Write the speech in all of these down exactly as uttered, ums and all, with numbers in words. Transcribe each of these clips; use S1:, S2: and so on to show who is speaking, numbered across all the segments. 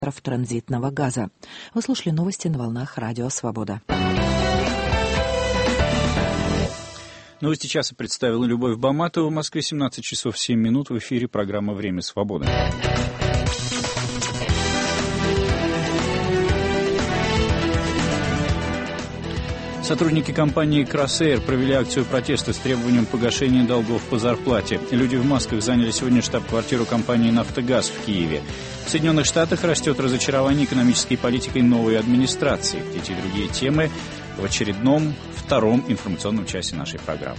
S1: транзитного газа. Вы слушали новости на волнах Радио Свобода.
S2: Новости часа представила Любовь Баматова. В Москве семнадцать часов семь минут. В эфире программа «Время свободы». Сотрудники компании «Кросэйр» провели акцию протеста с требованием погашения долгов по зарплате. Люди в масках заняли сегодня штаб-квартиру компании «Нафтогаз» в Киеве. В Соединенных Штатах растет разочарование экономической политикой новой администрации. Эти и другие темы в очередном втором информационном часе нашей программы.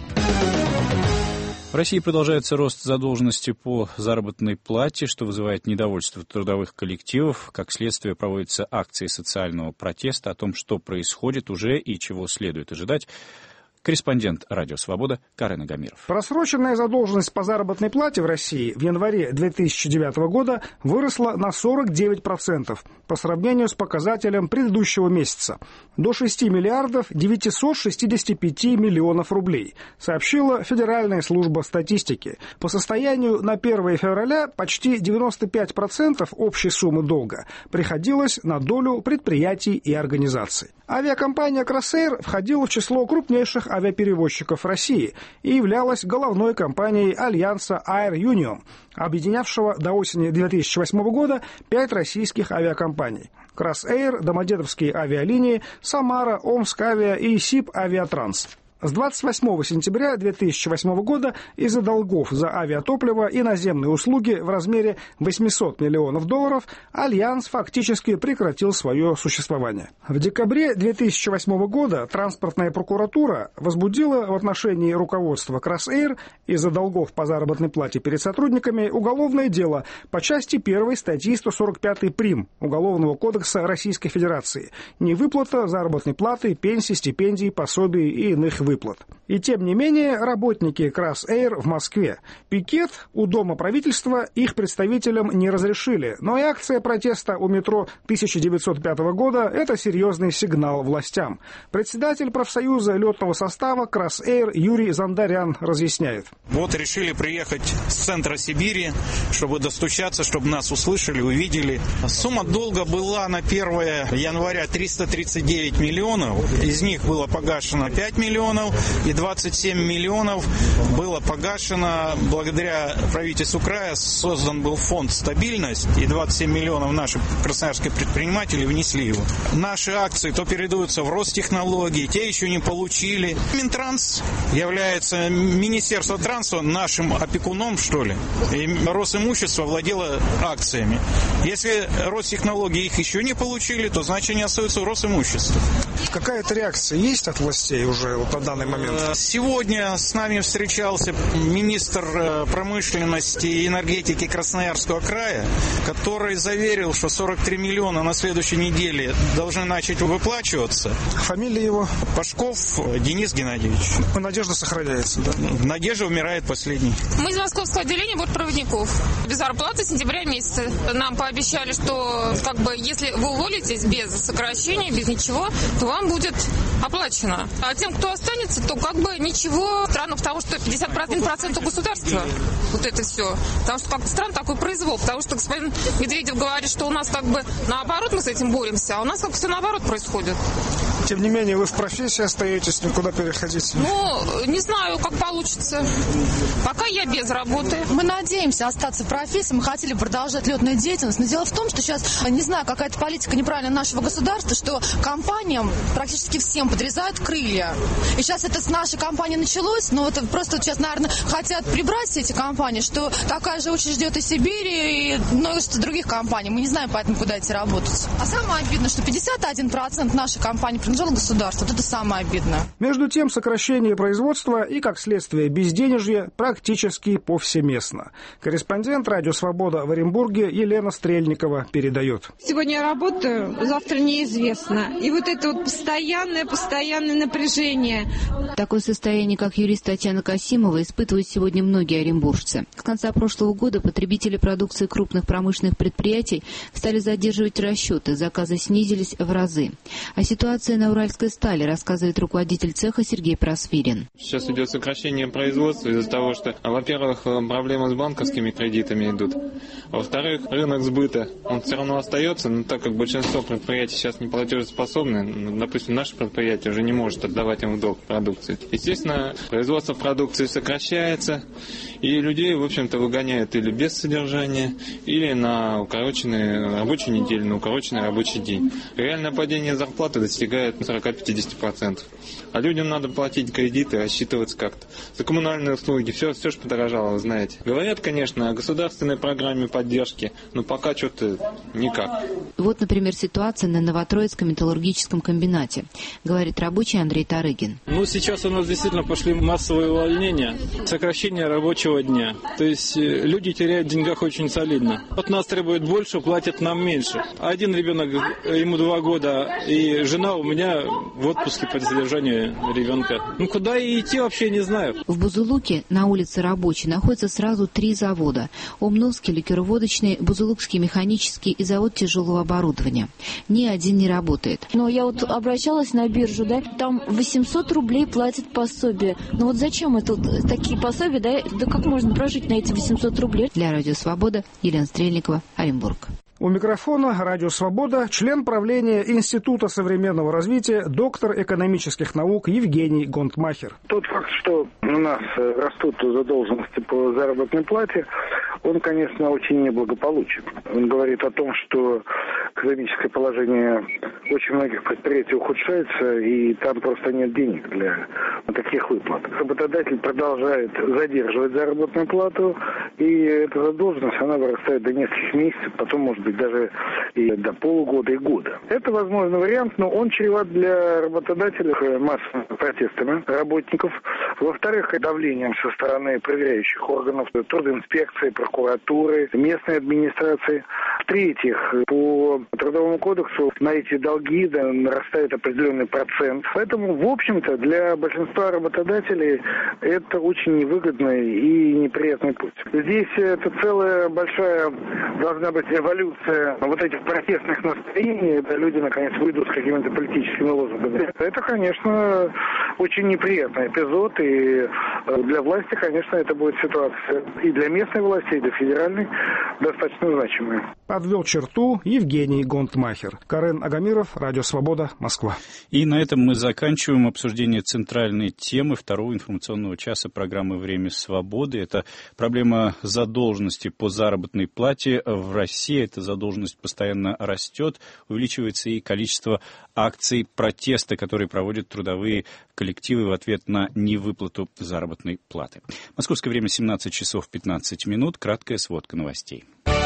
S2: В России продолжается рост задолженности по заработной плате, что вызывает недовольство трудовых коллективов. Как следствие, проводятся акции социального протеста о том, что происходит уже и чего следует ожидать. Корреспондент «Радио Свобода» Карен Агамиров.
S3: Просроченная задолженность по заработной плате в России в январе две тысячи девятого года выросла на сорок девять процентов по сравнению с показателем предыдущего месяца – до шести миллиардов девятисот шестидесяти пяти миллионов рублей, сообщила Федеральная служба статистики. По состоянию на первое февраля почти девяносто пять процентов общей суммы долга приходилось на долю предприятий и организаций. Авиакомпания «Кросэйр» входила в число крупнейших авиаперевозчиков России и являлась головной компанией альянса Air Union, объединявшего до осени две тысячи восьмого года пять российских авиакомпаний: «Кросэйр», «Домодедовские авиалинии», «Самара», «Омскавиа» и «Сиб Авиатранс». С двадцать восьмого сентября две тысячи восьмого года из-за долгов за авиатопливо и наземные услуги в размере восемьсот миллионов долларов Альянс фактически прекратил свое существование. В декабре две тысячи восьмого года транспортная прокуратура возбудила в отношении руководства «Кросэйр» из-за долгов по заработной плате перед сотрудниками уголовное дело по части первой статьи сто сорок пять прим. Уголовного кодекса Российской Федерации «Невыплата заработной платы, пенсий, стипендий, пособий и иных выплат». выплат. И тем не менее, работники «Кросэйр» в Москве. Пикет у Дома правительства их представителям не разрешили, но и акция протеста у метро тысяча девятьсот пятого года – это серьезный сигнал властям. Председатель профсоюза летного состава «Кросэйр» Юрий Зандарян разъясняет.
S4: Вот решили приехать с центра Сибири, чтобы достучаться, чтобы нас услышали, увидели. Сумма долга была на первое января триста тридцать девять миллионов, из них было погашено пять миллионов, и двадцать семь миллионов было погашено благодаря правительству края. Создан был фонд «Стабильность», и двадцать семь миллионов наши красноярские предприниматели внесли его. Наши акции то передаются в Ростехнологии, те еще не получили. Минтранс является, Министерство транса, нашим опекуном, что ли, и Росимущество владело акциями. Если Ростехнологии их еще не получили, то значит они остаются у Росимущества.
S3: Какая-то реакция есть от властей уже вот на данный момент?
S4: Сегодня с нами встречался министр промышленности и энергетики Красноярского края, который заверил, что сорок три миллиона на следующей неделе должны начать выплачиваться.
S3: Фамилия его?
S4: Пашков Денис Геннадьевич.
S3: Надежда сохраняется, да?
S4: Надежда умирает последней.
S5: Мы из московского отделения бортпроводников. Без зарплаты с сентября месяца. Нам пообещали, что как бы если вы уволитесь без сокращения, без ничего, то вам будет оплачено. А тем, кто останется, то как бы ничего. Странно, потому что пятьдесят процентов государства. Вот это все. Потому что как-то странно такой произвол. Потому что господин Медведев говорит, что у нас как бы наоборот мы с этим боремся, а у нас как все наоборот происходит.
S3: Тем не менее, вы в профессии остаетесь, никуда переходить?
S5: Ну, не знаю, как получится. Пока я без работы.
S6: Мы надеемся остаться в профессии, мы хотели продолжать летную деятельность, но дело в том, что сейчас, не знаю, какая-то политика неправильная нашего государства, что компаниям практически всем подрезают крылья. И сейчас это с нашей компании началось, но вот просто сейчас, наверное, хотят прибрать все эти компании, что такая же очередь ждет и Сибири, и множество других компаний. Мы не знаем поэтому, куда идти работать. А самое обидное, что пятьдесят один процент нашей компании принадлежало государству. Вот это самое обидное.
S3: Между тем, сокращение производства и, как следствие, безденежье практически повсеместно. Корреспондент «Радио Свобода» в Оренбурге Елена Стрельникова передает.
S7: Сегодня я работаю, завтра неизвестно. И вот это вот постоянное, постоянное напряжение.
S8: Такое состояние, как юрист Татьяна Касимова, испытывают сегодня многие оренбуржцы. С конца прошлого года потребители продукции крупных промышленных предприятий стали задерживать расчеты, заказы снизились в разы. А ситуация на на Уральской стали, рассказывает руководитель цеха Сергей Просвирин.
S9: Сейчас идет сокращение производства из-за того, что, во-первых, проблемы с банковскими кредитами идут. Во-вторых, рынок сбыта, он все равно остается, но так как большинство предприятий сейчас не платежеспособны, допустим, наше предприятие уже не может отдавать им в долг продукцию. Естественно, производство продукции сокращается, и людей, в общем-то, выгоняют или без содержания, или на укороченную рабочую неделю, на укороченный рабочий день. Реальное падение зарплаты достигает сорок-пятьдесят процентов. А людям надо платить кредиты, рассчитываться как-то. За коммунальные услуги, все, все же подорожало, вы знаете. Говорят, конечно, о государственной программе поддержки, но пока что-то никак.
S8: Вот, например, ситуация на Новотроицком металлургическом комбинате, говорит рабочий Андрей Тарыгин.
S10: Ну, сейчас у нас действительно пошли массовые увольнения, сокращение рабочего дня. То есть люди теряют в деньгах очень солидно. От нас требуют больше, платят нам меньше. Один ребенок, ему два года, и жена у меня в отпуске по содержанию ребенка. Ну, куда и идти вообще не знаю.
S8: В Бузулуке на улице Рабочей находятся сразу три завода. Омновский ликероводочный, Бузулукский механический и завод тяжелого оборудования. Ни один не работает.
S11: Но я вот обращалась на биржу, да, там восемьсот рублей платят пособие. Ну вот зачем это вот такие пособия, да? Да как можно прожить на эти восемьсот рублей?
S8: Для Радио Свобода, Елена Стрельникова, Оренбург.
S3: У микрофона «Радио Свобода» член правления Института современного развития, доктор экономических наук Евгений Гонтмахер.
S12: Тот факт, что у нас растут задолженности по заработной плате, он, конечно, очень неблагополучен. Он говорит о том, что экономическое положение очень многих предприятий ухудшается, и там просто нет денег для таких выплат. Работодатель продолжает задерживать заработную плату, и эта задолженность, она вырастает до нескольких месяцев, потом, может быть, даже и до полугода и года. Это возможный вариант, но он чреват для работодателей массовыми протестами работников. Во-вторых, давлением со стороны проверяющих органов, трудинспекции, прокуратуры, местной администрации. В-третьих, по Трудовому кодексу на эти долги да, нарастает определенный процент. Поэтому, в общем-то, для большинства работодателей это очень невыгодный и неприятный путь. Здесь это целая большая должна быть эволюция вот этих протестных настроений, когда люди, наконец, выйдут с какими-то политическими лозунгами. Это, конечно, очень неприятный эпизод, и для власти, конечно, это будет ситуация и для местной власти, и для федеральной достаточно значимая.
S3: Подвел черту Евгений Гонтмахер. Карен Агамиров, Радио Свобода, Москва.
S2: И на этом мы заканчиваем обсуждение центральной темы второго информационного часа программы «Время свободы». Это проблема задолженности по заработной плате в России. Эта задолженность постоянно растет. Увеличивается и количество акций протеста, которые проводят трудовые коллективы в ответ на невыплату заработной платы. Московское время семнадцать часов пятнадцать минут. Краткая сводка новостей.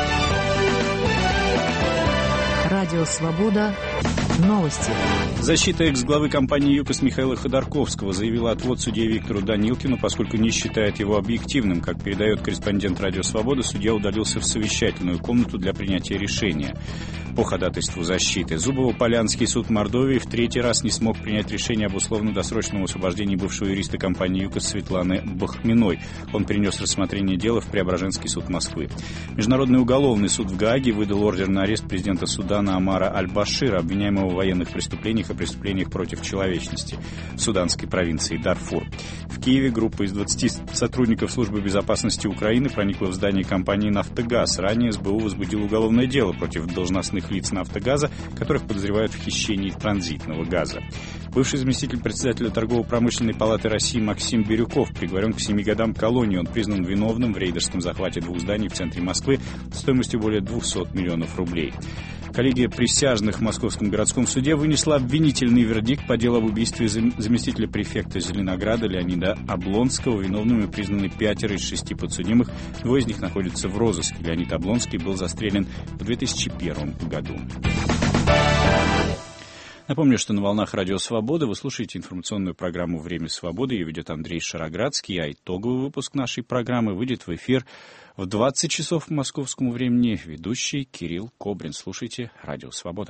S1: Радио «Свобода». Новости.
S2: Защита экс-главы компании «ЮКОС» Михаила Ходорковского заявила отвод судье Виктору Данилкину, поскольку не считает его объективным. Как передает корреспондент «Радио Свобода», судья удалился в совещательную комнату для принятия решения по ходатайству защиты. Зубово-Полянский суд Мордовии в третий раз не смог принять решение об условно-досрочном освобождении бывшего юриста компании «ЮКОС» Светланы Бахминой. Он перенес рассмотрение дела в Преображенский суд Москвы. Международный уголовный суд в Гааге выдал ордер на арест президента Судана Омара Аль-Башира, обвиняемого в военных преступлениях и преступлениях против человечности в суданской провинции Дарфур. В Киеве группа из двадцати сотрудников Службы безопасности Украины проникла в здание компании «Нафтогаз». Ранее СБУ возбудил уголовное дело против должностных лиц «Нафтогаза», которых подозревают в хищении транзитного газа. Бывший заместитель председателя Торгово-промышленной палаты России Максим Бирюков приговорен к семи годам колонии. Он признан виновным в рейдерском захвате двух зданий в центре Москвы стоимостью более двухсот миллионов рублей. Коллегия присяжных в Московском городском суде вынесла обвинительный вердикт по делу об убийстве заместителя префекта Зеленограда Леонида Облонского. Виновными признаны пятеро из шести подсудимых. Двое из них находятся в розыске. Леонид Облонский был застрелен в две тысячи первом году. Напомню, что на волнах Радио Свобода вы слушаете информационную программу «Время свободы». Ее ведет Андрей Шароградский, а итоговый выпуск нашей программы выйдет в эфир в двадцать часов по московскому времени. Ведущий Кирилл Кобрин. Слушайте Радио Свобода.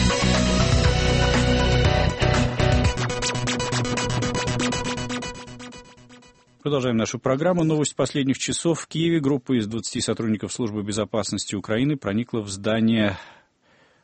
S2: Продолжаем нашу программу. Новость последних часов. В Киеве группа из двадцати сотрудников Службы безопасности Украины проникла в здание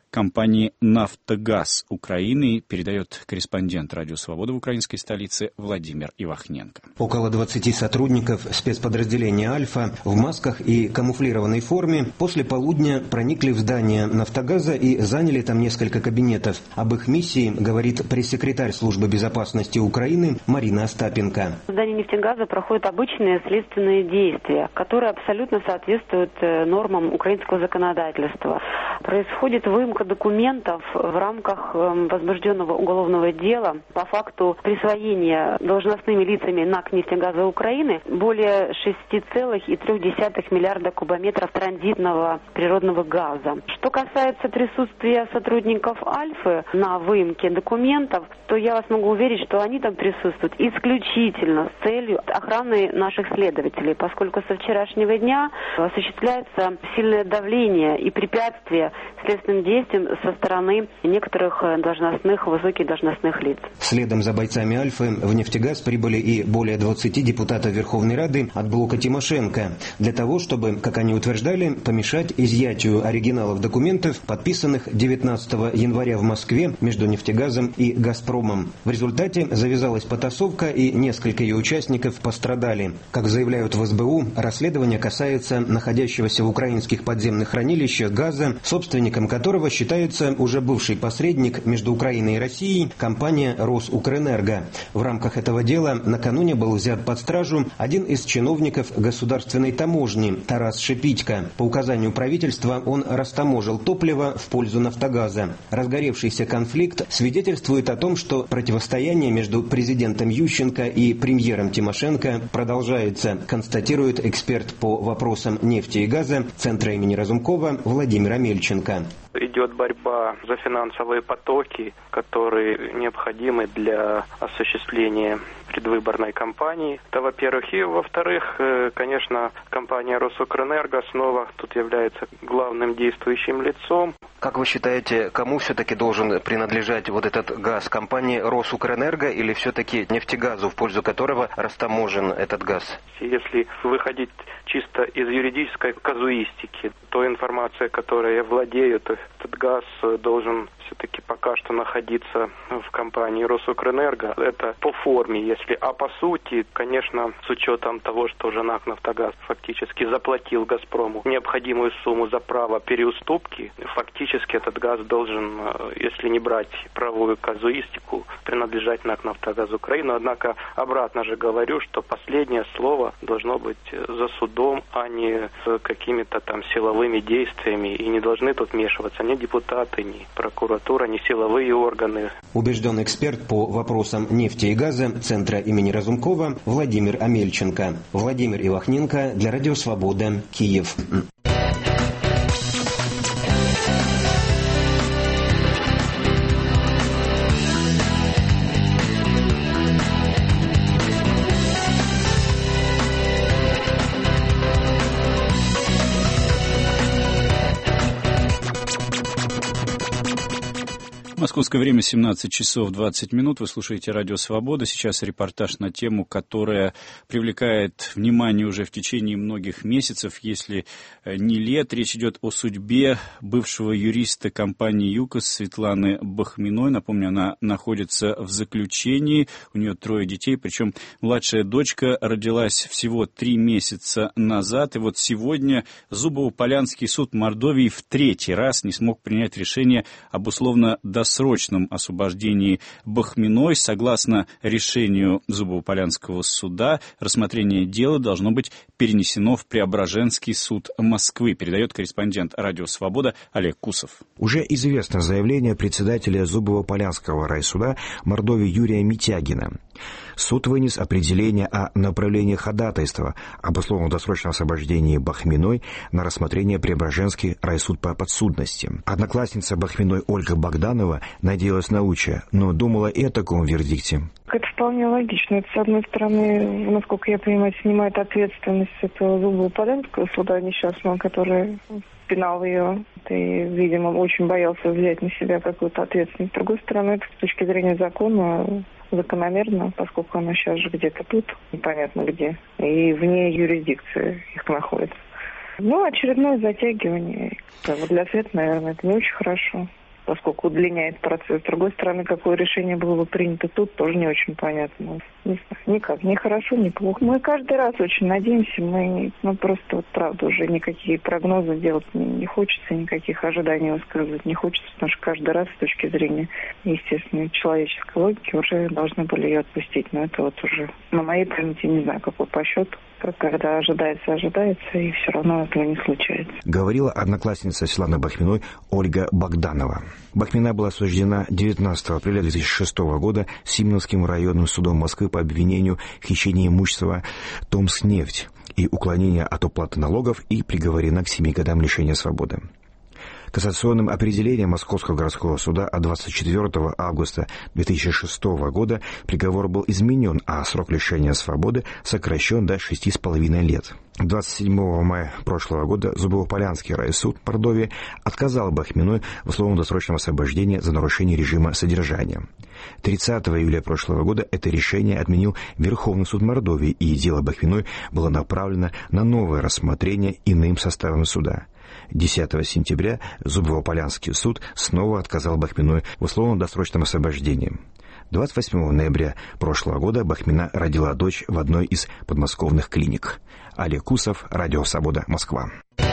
S2: компании «Нафтогаз» Украины, передает корреспондент «Радио Свобода» в украинской столице Владимир Ивахненко.
S13: Около двадцати сотрудников спецподразделения «Альфа» в масках и камуфлированной форме после полудня проникли в здание «Нафтогаза» и заняли там несколько кабинетов. Об их миссии говорит пресс-секретарь службы безопасности Украины Марина Остапенко.
S14: В здании «Нефтегаза» проходят обычные следственные действия, которые абсолютно соответствуют нормам украинского законодательства. Происходит выемка документов в рамках возбужденного уголовного дела по факту присвоения должностными лицами НАК «Нефтегаза Украины» более шести целых трёх десятых миллиарда кубометров транзитного природного газа. Что касается присутствия сотрудников «Альфы» на выемке документов, то я вас могу уверить, что они там присутствуют исключительно с целью охраны наших следователей, поскольку со вчерашнего дня осуществляется сильное давление и препятствие следственным действиям со стороны некоторых должностных, высоких должностных лиц.
S13: Следом за бойцами «Альфы» в «Нефтегаз» прибыли и более двадцати депутатов Верховной Рады от блока Тимошенко для того, чтобы, как они утверждали, помешать изъятию оригиналов документов, подписанных девятнадцатого января в Москве между «Нефтегазом» и «Газпромом». В результате завязалась потасовка, и несколько ее участников пострадали. Как заявляют в эс бэ у, расследование касается находящегося в украинских подземных хранилищах газа, собственником которого считается уже бывший посредник между Украиной и Россией, компания «Росукрэнерго». В рамках этого дела накануне был взят под стражу один из чиновников государственной таможни Тарас Шипитько. По указанию правительства он растаможил топливо в пользу «Нафтогаза». Разгоревшийся конфликт свидетельствует о том, что противостояние между президентом Ющенко и премьером Тимошенко продолжается, констатирует эксперт по вопросам нефти и газа Центра имени Разумкова Владимир Амельченко.
S15: Идет борьба за финансовые потоки, которые необходимы для осуществления предвыборной кампании. Это, во-первых. И, во-вторых, конечно, компания «Росукрэнерго» снова тут является главным действующим лицом.
S13: Как вы считаете, кому все-таки должен принадлежать вот этот газ? Компании «Росукрэнерго» или все-таки «Нефтегазу», в пользу которого растаможен этот газ?
S15: Если выходить чисто из юридической казуистики, то информация, которой я владею, то этот газ должен все-таки пока что находиться в компании «Росукрэнерго». Это по форме, если, а по сути, конечно, с учетом того, что уже НАК «Нафтогаз» фактически заплатил «Газпрому» необходимую сумму за право переуступки, фактически этот газ должен, если не брать правовую казуистику, принадлежать НАК «Нафтогаз Украины». Однако, обратно же говорю, что последнее слово должно быть за судом, а не с какими-то там силовыми действиями, и не должны тут вмешиваться ни депутаты, ни прокуратура, ни силовые органы.
S13: Убежден эксперт по вопросам нефти и газа Центра имени Разумкова Владимир Амельченко. Владимир Ивахненко для Радио Свобода, Киев.
S2: Московское время семнадцать часов двадцать минут. Вы слушаете Радио Свобода. Сейчас репортаж на тему, которая привлекает внимание уже в течение многих месяцев, если не лет. Речь идет о судьбе бывшего юриста компании ЮКОС Светланы Бахминой. Напомню, она находится в заключении. У нее трое детей, причем младшая дочка родилась всего три месяца назад. И вот сегодня Зубово-Полянский суд Мордовии в третий раз не смог принять решение об условно-досрочном срочном освобождении Бахминой. Согласно решению Зубово-Полянского суда, рассмотрение дела должно быть перенесено в Преображенский суд Москвы, передает корреспондент Радио Свобода Олег Кусов.
S16: Уже известно заявление председателя Зубово-Полянского райсуда Мордовии Юрия Митягина. Суд вынес определение о направлении ходатайства об условно-досрочном освобождении Бахминой на рассмотрение Преображенский райсуд по подсудности. Одноклассница Бахминой Ольга Богданова надеялась на лучшее, но думала и о таком вердикте.
S17: Это вполне логично. Это, с одной стороны, насколько я понимаю, снимает ответственность этого Зубово-Полянского суда несчастного, который пинал ее и, видимо, очень боялся взять на себя какую-то ответственность. С другой стороны, это с точки зрения закона закономерно, поскольку она сейчас же где-то тут, непонятно где, и вне юрисдикции их находится. Ну, очередное затягивание. Для света, наверное, это не очень хорошо, поскольку удлиняет процесс. С другой стороны, какое решение было бы принято тут, тоже не очень понятно. Не знаю, никак, ни хорошо, ни плохо. Мы каждый раз очень надеемся, мы ну, просто вот правда уже никакие прогнозы делать не, не хочется, никаких ожиданий высказывать не хочется, потому что каждый раз с точки зрения, естественно, человеческой логики уже должны были ее отпустить. Но это вот уже на моей памяти не знаю, какой по счету. Когда ожидается, ожидается, и все равно этого не случается.
S16: Говорила одноклассница Светланы Бахминой Ольга Богданова. Бахмина была осуждена девятнадцатого апреля две тысячи шестого года Симоновским районным судом Москвы по обвинению в хищении имущества «Томскнефть» и уклонения от уплаты налогов и приговорена к семи годам лишения свободы. Кассационным определением Московского городского суда от двадцать четвёртого августа две тысячи шестого года приговор был изменен, а срок лишения свободы сокращен до шести с половиной лет. двадцать седьмого мая прошлого года Зубово-Полянский райсуд Мордовии отказал Бахминой в условно-досрочном освобождении за нарушение режима содержания. тридцатого июля прошлого года это решение отменил Верховный суд Мордовии, и дело Бахминой было направлено на новое рассмотрение иным составом суда. десятого сентября Зубово-Полянский суд снова отказал Бахминой в условно-досрочном освобождении. двадцать восьмого ноября прошлого года Бахмина родила дочь в одной из подмосковных клиник. Олег Кусов, Радио Свобода, Москва.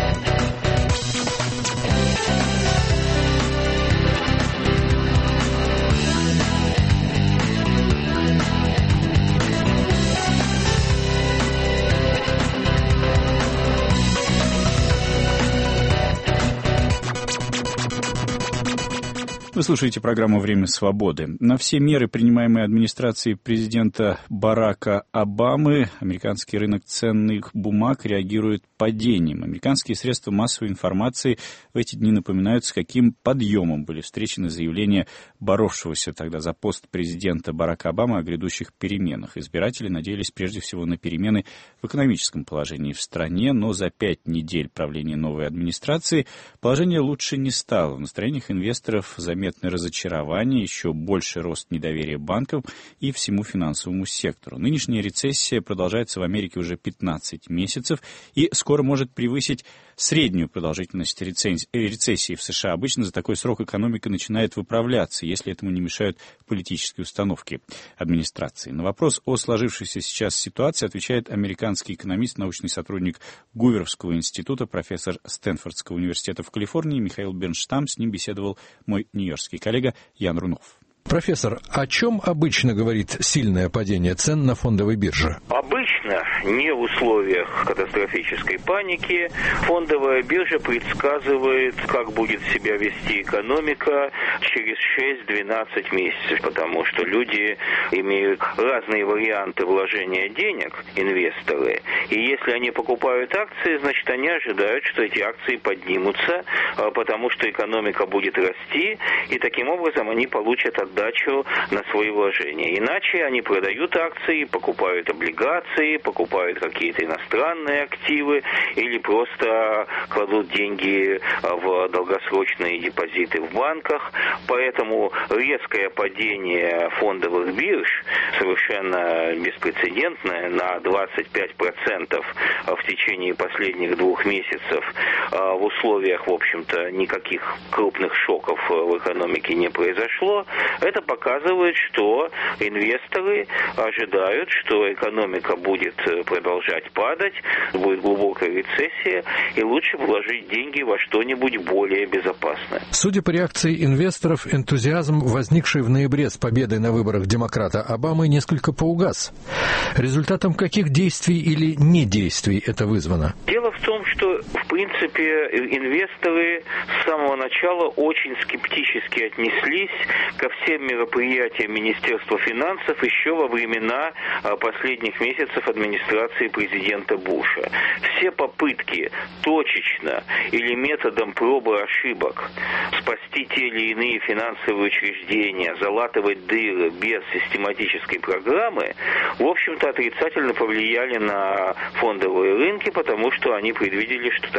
S2: Вы слушаете программу «Время свободы». На все меры, принимаемые администрацией президента Барака Обамы, американский рынок ценных бумаг реагирует падением. Американские средства массовой информации в эти дни напоминают, с каким подъемом были встречены заявления боровшегося тогда за пост президента Барака Обамы о грядущих переменах. Избиратели надеялись прежде всего на перемены в экономическом положении в стране, но за пять недель правления новой администрации положение лучше не стало. В настроениях инвесторов заметно разочарование, еще больший рост недоверия банкам и всему финансовому сектору. Нынешняя рецессия продолжается в Америке уже пятнадцать месяцев и скоро может превысить среднюю продолжительность рецессии в США. Обычно за такой срок экономика начинает выправляться, если этому не мешают политические установки администрации. На вопрос о сложившейся сейчас ситуации отвечает американский экономист, научный сотрудник Гуверовского института, профессор Стэнфордского университета в Калифорнии Михаил Бернштам. С ним беседовал мой нью-йоркский коллега Ян Рунов.
S18: Профессор, о чем обычно говорит сильное падение цен на фондовой бирже?
S19: Обычно, не в условиях катастрофической паники, фондовая биржа предсказывает, как будет себя вести экономика через шесть-двенадцать месяцев, потому что люди имеют разные варианты вложения денег, инвесторы, и если они покупают акции, значит, они ожидают, что эти акции поднимутся, потому что экономика будет расти, и таким образом они получат от дачу на свои вложения. Иначе они продают акции, покупают облигации, покупают какие-то иностранные активы или просто кладут деньги в долгосрочные депозиты в банках. Поэтому резкое падение фондовых бирж совершенно беспрецедентное на двадцать пять процентов в течение последних двух месяцев в условиях, в общем-то, никаких крупных шоков в экономике не произошло. Это показывает, что инвесторы ожидают, что экономика будет продолжать падать, будет глубокая рецессия, и лучше вложить деньги во что-нибудь более безопасное.
S18: Судя по реакции инвесторов, энтузиазм, возникший в ноябре с победой на выборах демократа Обамы, несколько поугас. Результатом каких действий или недействий это вызвано?
S19: Дело в том, что, в принципе, инвесторы с самого начала очень скептически отнеслись ко всем мероприятиям Министерства финансов еще во времена последних месяцев администрации президента Буша. Все попытки точечно или методом пробы ошибок спасти те или иные финансовые учреждения, залатывать дыры без систематической программы, в общем-то, отрицательно повлияли на фондовые рынки, потому что они предвидели, что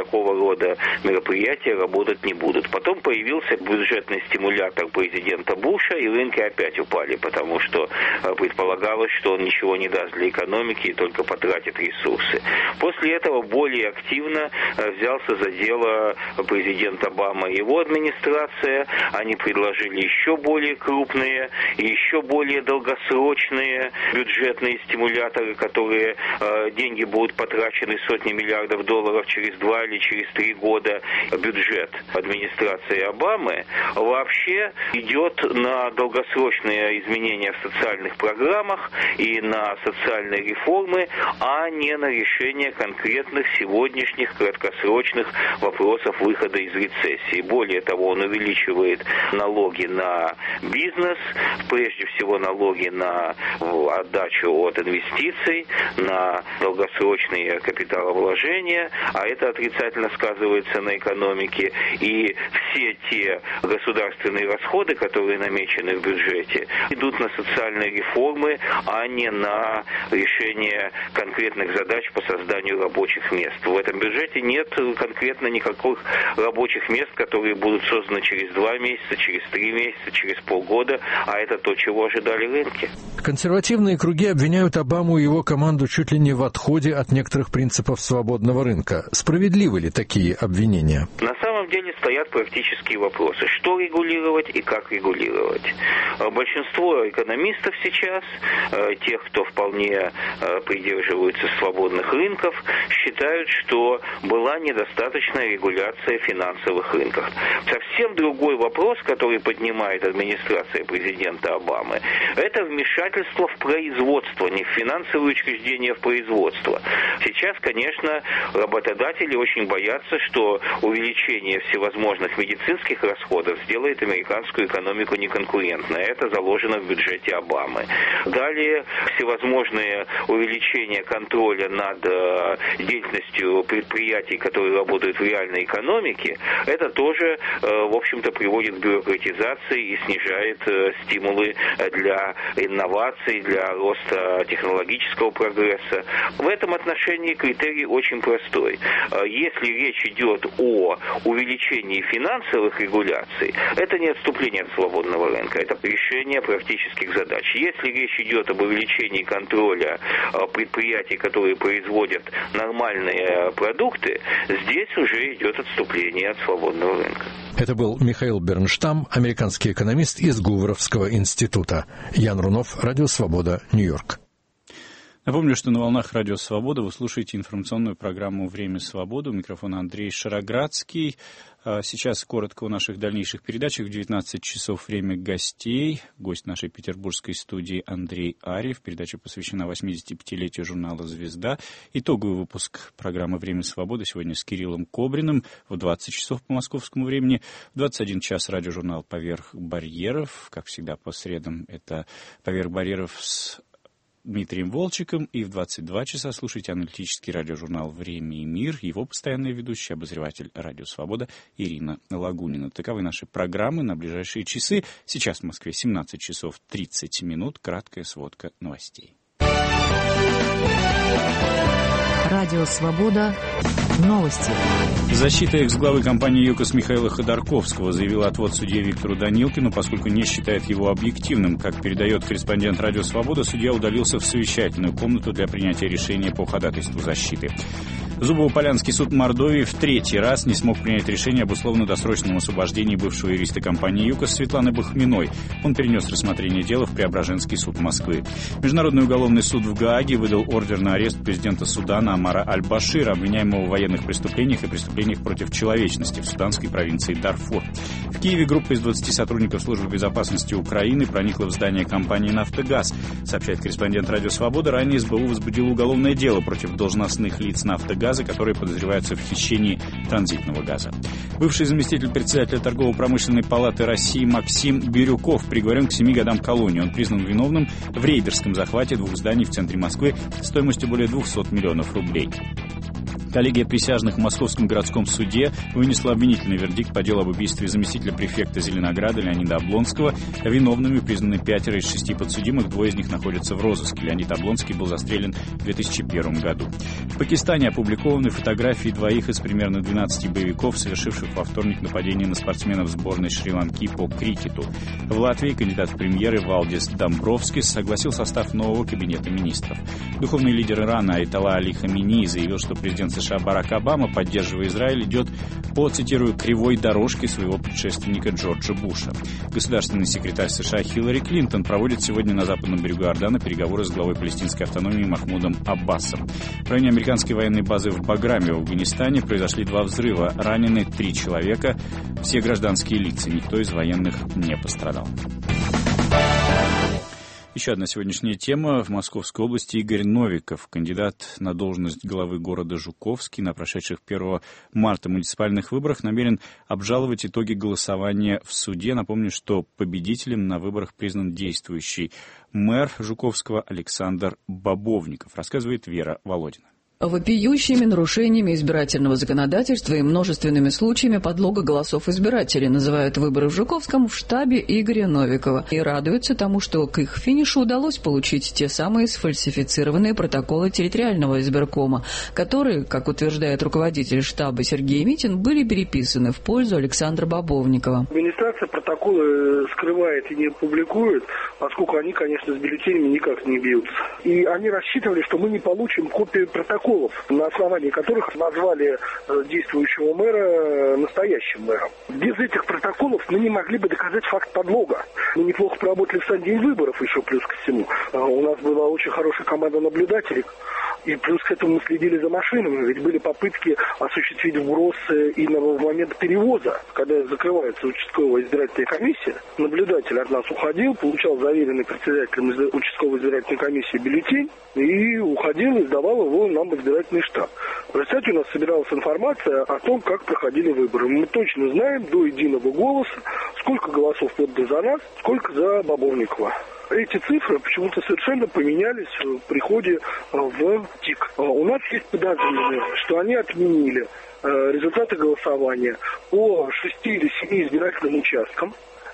S19: такого рода мероприятия работать не будут. Потом появился бюджетный стимулятор президента Буша, и рынки опять упали, потому что предполагалось, что он ничего не даст для экономики и только потратит ресурсы. После этого более активно взялся за дело президент Обама и его администрация. Они предложили еще более крупные и еще более долгосрочные бюджетные стимуляторы, которые э, деньги будут потрачены, сотни миллиардов долларов через два или через три года. Бюджет администрации Обамы вообще идет на долгосрочные изменения в социальных программах и на социальные реформы, а не на решение конкретных сегодняшних краткосрочных вопросов выхода из рецессии. Более того, он увеличивает налоги на бизнес, прежде всего налоги на отдачу от инвестиций, на долгосрочные капиталовложения, а это отрицательно сказывается на экономике. И все те государственные расходы, которые намечены в бюджете, идут на социальные реформы, а не на решение конкретных задач по созданию рабочих мест. В этом бюджете нет конкретно никаких рабочих мест, которые будут созданы через два месяца, через три месяца, через полгода, а это то, чего ожидали рынки.
S18: Консервативные круги обвиняют Обаму и его команду чуть ли не в отходе от некоторых принципов свободного рынка. Справедливы ли такие обвинения?
S19: На самом деле стоят практические вопросы. Что регулировать и как регулировать? Большинство экономистов сейчас, тех, кто вполне придерживается свободных рынков, считают, что была недостаточная регуляция финансовых рынков. Совсем другой вопрос, который поднимает администрация президента Обамы, это вмешательство в производство, не в финансовые учреждения, а в производство. Сейчас, конечно, работодатели очень боятся, что увеличение всевозможных медицинских расходов сделает американскую экономику неконкурентной. Это заложено в бюджете Обамы. Далее, всевозможные увеличения контроля над деятельностью предприятий, которые работают в реальной экономике, это тоже, в общем-то, приводит к бюрократизации и снижает стимулы для инноваций, для роста технологического прогресса. В этом отношении критерий очень простой. Если речь идет о увеличении финансовых регуляций, это не отступление от свободного рынка, это решение практических задач. Если речь идет об увеличении контроля предприятий, которые производят нормальные продукты, здесь уже идет отступление от свободного рынка.
S18: Это был Михаил Бернштам, американский экономист из Гувровского института. Ян Рунов, Радио Свобода, Нью-Йорк.
S2: Напомню, что на волнах Радио Свобода вы слушаете информационную программу «Время свободы». У микрофона Андрей Шароградский. Сейчас коротко о наших дальнейших передачах. В девятнадцать часов время гостей. Гость нашей петербургской студии Андрей Арьев. Передача посвящена восьмидесятипятилетию журнала «Звезда». Итоговый выпуск программы «Время свободы» сегодня с Кириллом Кобриным в двадцать часов по московскому времени. В двадцать один час радиожурнал «Поверх барьеров». Как всегда, по средам это «Поверх барьеров» с Дмитрием Волчиком, и в двадцать два часа слушайте аналитический радиожурнал «Время и мир», его постоянный ведущий, обозреватель «Радио Свобода» Ирина Лагунина. Таковы наши программы на ближайшие часы. Сейчас в Москве семнадцать часов тридцать минут. Краткая сводка новостей.
S1: Радио Свобода. Новости.
S2: Защита экс-главы компании ЮКОС Михаила Ходорковского заявила отвод судье Виктору Данилкину, поскольку не считает его объективным. Как передает корреспондент «Радио Свобода», судья удалился в совещательную комнату для принятия решения по ходатайству защиты. Зубово-Полянский суд Мордовии в третий раз не смог принять решение об условно-досрочном освобождении бывшего юриста компании ЮКОС Светланы Бахминой. Он перенес рассмотрение дела в Преображенский суд Москвы. Международный уголовный суд в Гааге выдал ордер на арест президента Судана Омара Аль-Башира, обвиняемого в военных преступлениях и преступлениях против человечности в суданской провинции Дарфур. В Киеве группа из двадцати сотрудников службы безопасности Украины проникла в здание компании «Нафтогаз». Сообщает корреспондент «Радио Свобода», ранее СБУ возбудило уголовное дело против должностных лиц «Нафтогаза», которые подозреваются в хищении транзитного газа. Бывший заместитель председателя Торгово-промышленной палаты России Максим Бирюков приговорен к семи годам колонии. Он признан виновным в рейдерском захвате двух зданий в центре Москвы стоимостью более двухсот миллионов рублей. Коллегия присяжных в Московском городском суде вынесла обвинительный вердикт по делу об убийстве заместителя префекта Зеленограда Леонида Облонского. Виновными признаны пятеро из шести подсудимых, двое из них находятся в розыске. Леонид Облонский был застрелен в две тысячи первом году. В Пакистане опубликованы фотографии двоих из примерно двенадцати боевиков, совершивших во вторник нападение на спортсменов сборной Шри-Ланки по крикету. В Латвии кандидат в премьеры Валдис Домбровскис согласил состав нового кабинета министров. Духовный лидер Ирана Айтала Али Хаминеи заявил, что президент США Барак Обама, поддерживая Израиль, идет по, цитирую, кривой дорожке своего предшественника Джорджа Буша. Государственный секретарь США Хиллари Клинтон проводит сегодня на западном берегу Иордана переговоры с главой палестинской автономии Махмудом Аббасом. В районе американской военной базы в Баграме в Афганистане произошли два взрыва. Ранены три человека. Все гражданские лица. Никто из военных не пострадал. Еще одна сегодняшняя тема. В Московской области Игорь Новиков, кандидат на должность главы города Жуковский, на прошедших первого марта муниципальных выборах намерен обжаловать итоги голосования в суде. Напомню, что победителем на выборах признан действующий мэр Жуковского Александр Бобовников, рассказывает Вера Володина.
S20: Вопиющими нарушениями избирательного законодательства и множественными случаями подлога голосов избирателей называют выборы в Жуковском в штабе Игоря Новикова и радуются тому, что к их финишу удалось получить те самые сфальсифицированные протоколы территориального избиркома, которые, как утверждает руководитель штаба Сергей Митин, были переписаны в пользу Александра Бобовникова.
S21: Администрация протоколы скрывает и не публикует, поскольку они, конечно, с бюллетенями никак не бьются. И они рассчитывали, что мы не получим копию протокола, на основании которых назвали действующего мэра настоящим мэром. Без этих протоколов мы не могли бы доказать факт подлога. Мы неплохо поработали в сам день выборов еще плюс ко всему. У нас была очень хорошая команда наблюдателей. И плюс к этому мы следили за машинами, ведь были попытки осуществить вброс и на момент перевоза, когда закрывается участковая избирательная комиссия. Наблюдатель от нас уходил, получал заверенный председателем участковой избирательной комиссии бюллетень и уходил и сдавал его нам в избирательный штаб. В результате у нас собиралась информация о том, как проходили выборы. Мы точно знаем до единого голоса, сколько голосов подано за нас, сколько за Бобовникова. Эти цифры почему-то совершенно поменялись в приходе в ТИК. У нас есть подозрение, что они отменили результаты голосования по шести или семи избирательным участкам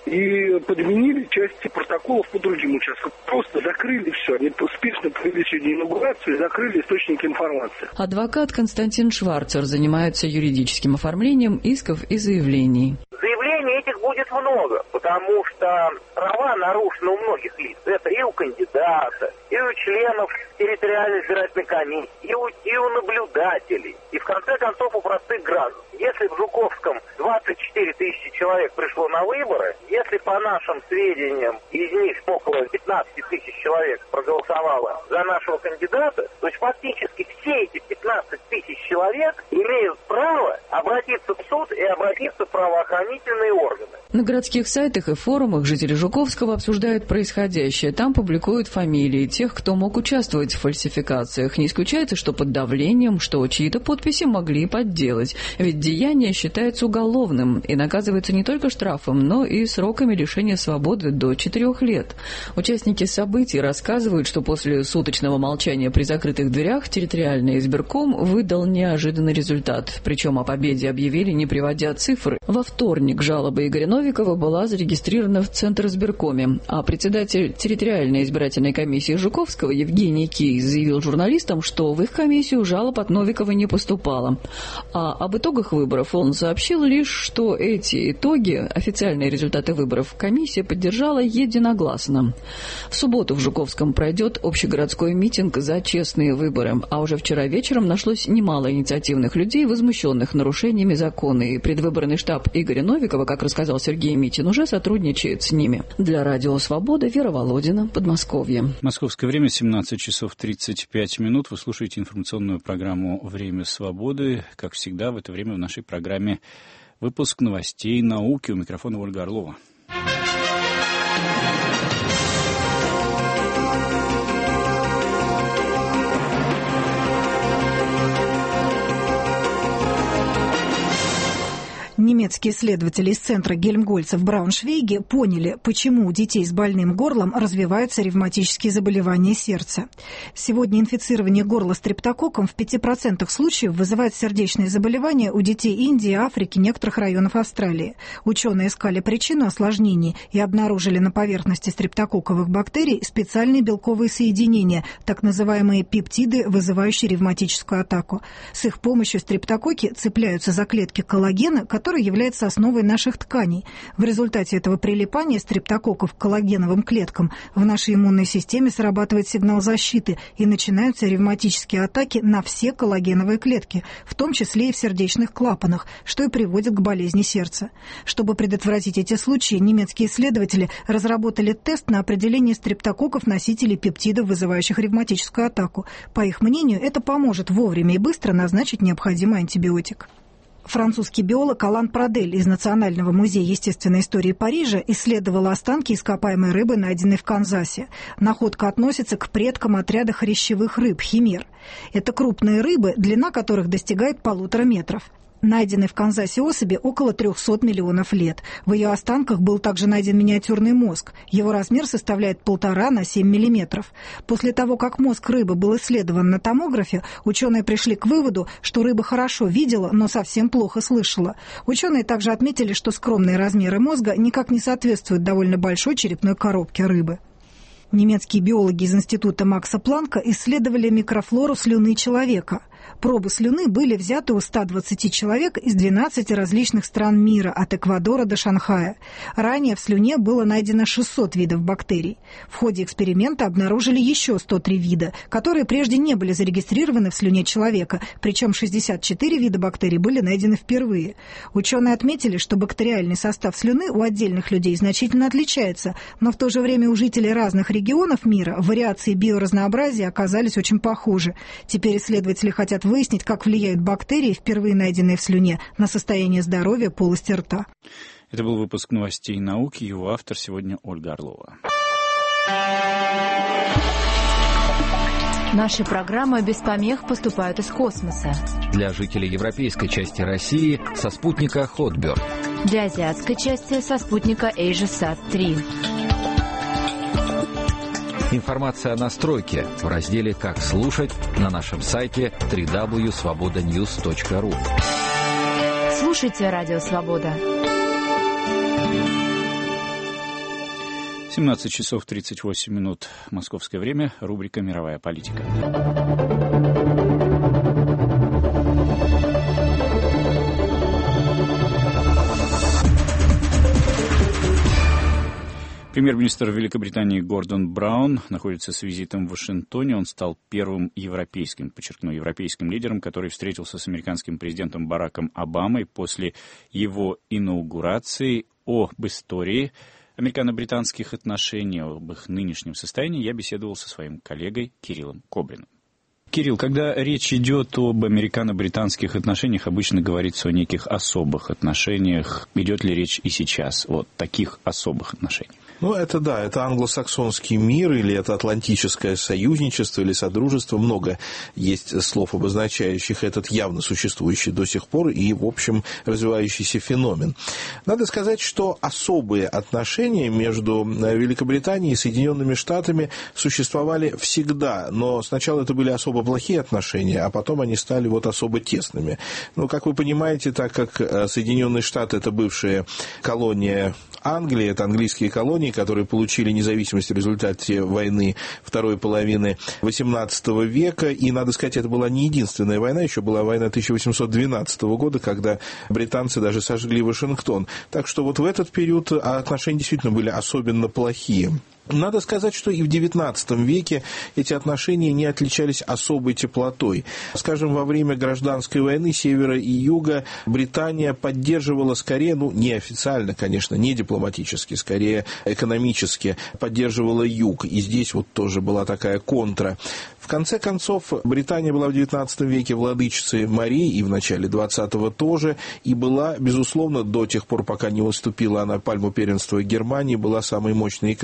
S21: и подменили части протоколов по другим участкам. Просто закрыли все. Они успешно провели сегодня инаугурацию и закрыли источники информации.
S20: Адвокат Константин Шварцер занимается юридическим оформлением исков и заявлений.
S22: Заявлений этих будет много, потому что права нарушены у многих лиц. Это и у кандидата, и у членов территориальной избирательной комиссии, и у, и у наблюдателей, и в конце концов у простых граждан. Если в Жуковском двадцать четыре тысячи человек пришло на выборы, если по нашим сведениям из них около пятнадцать тысяч человек проголосовало за нашего кандидата, то есть фактически все эти пятнадцать тысяч человек имеют право обратиться в суд и обратиться в правоохранительные органы.
S20: На городских сайтах и форумах жители Жуковского обсуждают происходящее. Там публикуют фамилии тех, кто мог участвовать в фальсификациях. Не исключается, что под давлением, что чьи-то подписи могли подделать. Ведь деяние считается уголовным и наказывается не только штрафом, но и сроками лишения свободы до четырех лет. Участники событий рассказывают, что после суточного молчания при закрытых дверях территориальный избирком выдал неожиданный результат. Причем о победе объявили, не приводя цифры. Во вторник жалоба Игоря Новикова была зарегистрирована в Центр избиркоме, а председатель территориальной избирательной комиссии Жуковского Евгений Кейс заявил журналистам, что в их комиссию жалоб от Новикова не поступало. А об итогах выборов он сообщил лишь, что эти итоги, официальные результаты выборов, комиссия поддержала единогласно. В субботу в Жуковском пройдет общегородской митинг за честные выборы, а уже вчера вечером нашлось немало инициативных людей, возмущенных нарушениями закона, и предвыборный штаб Игоря Новикова, как рассказал Сергей Митин, уже сотрудничает с ними. Для радио «Свобода», Вера Володина, Подмосковье.
S2: Московское время семнадцать часов тридцать пять минут. Вы слушаете информационную программу «Время свободы». Как всегда, в это время в нашей программе выпуск новостей науки. У микрофона Ольга Орлова.
S4: Немецкие исследователи из центра Гельмгольца в Брауншвейге поняли, почему у детей с больным горлом развиваются ревматические заболевания сердца. Сегодня инфицирование горла стрептококком в пяти процентах случаев вызывает сердечные заболевания у детей Индии, Африки, некоторых районов Австралии. Ученые искали причину осложнений и обнаружили на поверхности стрептококковых бактерий специальные белковые соединения, так называемые пептиды, вызывающие ревматическую атаку. С их помощью стрептококки цепляются за клетки коллагена, который является основой наших тканей. В результате этого прилипания стрептококков к коллагеновым клеткам в нашей иммунной системе срабатывает сигнал защиты и начинаются ревматические атаки на все коллагеновые клетки, в том числе и в сердечных клапанах, что и приводит к болезни сердца. Чтобы предотвратить эти случаи, немецкие исследователи разработали тест на определение стрептококков-носителей пептидов, вызывающих ревматическую атаку. По их мнению, это поможет вовремя и быстро назначить необходимый антибиотик. Французский биолог Алан Прадель из Национального музея естественной истории Парижа исследовал останки ископаемой рыбы, найденной в Канзасе. Находка относится к предкам отряда хрящевых рыб – химер. Это крупные рыбы, длина которых достигает полутора метров. Найденной в Канзасе особи около трехсот миллионов лет. В ее останках был также найден миниатюрный мозг. Его размер составляет полтора на семь миллиметров. После того, как мозг рыбы был исследован на томографе, ученые пришли к выводу, что рыба хорошо видела, но совсем плохо слышала. Ученые также отметили, что скромные размеры мозга никак не соответствуют довольно большой черепной коробке рыбы. Немецкие биологи из Института Макса Планка исследовали микрофлору слюны человека. Пробы слюны были взяты у ста двадцати человек из двенадцати различных стран мира, от Эквадора до Шанхая. Ранее в слюне было найдено шестьсот видов бактерий. В ходе эксперимента обнаружили еще сто три вида, которые прежде не были зарегистрированы в слюне человека, причем шестьдесят четыре вида бактерий были найдены впервые. Ученые отметили, что бактериальный состав слюны у отдельных людей значительно отличается, но в то же время у жителей разных регионов мира вариации биоразнообразия оказались очень похожи. Теперь исследователи хотят выяснить, как влияют бактерии, впервые найденные в слюне, на состояние здоровья полости рта.
S2: Это был выпуск новостей науки. Его автор сегодня Ольга Орлова.
S5: Наши программы без помех поступают из космоса.
S23: Для жителей европейской части России со спутника Хотберг.
S5: Для азиатской части со спутника AsiaSat три.
S23: Информация о настройке в разделе «Как слушать» на нашем сайте дабл ю дабл ю дабл ю точка свобода ньюс точка ру.
S5: Слушайте Радио Свобода.
S2: семнадцать часов тридцать восемь минут московское время. Рубрика «Мировая политика». Премьер-министр Великобритании Гордон Браун находится с визитом в Вашингтоне. Он стал первым европейским, подчеркну, европейским лидером, который встретился с американским президентом Бараком Обамой после его инаугурации. Об истории американо-британских отношений, об их нынешнем состоянии я беседовал со своим коллегой Кириллом Кобриным. Кирилл, когда речь идет об американо-британских отношениях, обычно говорится о неких особых отношениях. Идет ли речь и сейчас о таких особых отношениях?
S24: Ну, это да, это англосаксонский мир, или это атлантическое союзничество, или содружество. Много есть слов, обозначающих этот явно существующий до сих пор и, в общем, развивающийся феномен. Надо сказать, что особые отношения между Великобританией и Соединенными Штатами существовали всегда, но сначала это были особо плохие отношения, а потом они стали вот особо тесными. Ну, как вы понимаете, так как Соединенные Штаты – это бывшая колония Англии, это английские колонии, которые получили независимость в результате войны второй половины восемнадцатого века. И, надо сказать, это была не единственная война, еще была война тысяча восемьсот двенадцатого года, когда британцы даже сожгли Вашингтон. Так что вот в этот период отношения действительно были особенно плохие. Надо сказать, что и в девятнадцатом веке эти отношения не отличались особой теплотой. Скажем, во время гражданской войны севера и юга Британия поддерживала скорее, ну, неофициально, конечно, не дипломатически, скорее экономически поддерживала юг. И здесь вот тоже была такая контра. В конце концов, Британия была в девятнадцатом веке владычицей морей, и в начале двадцатого тоже, и была, безусловно, до тех пор, пока не уступила она пальму первенства Германии, была самой мощной экономической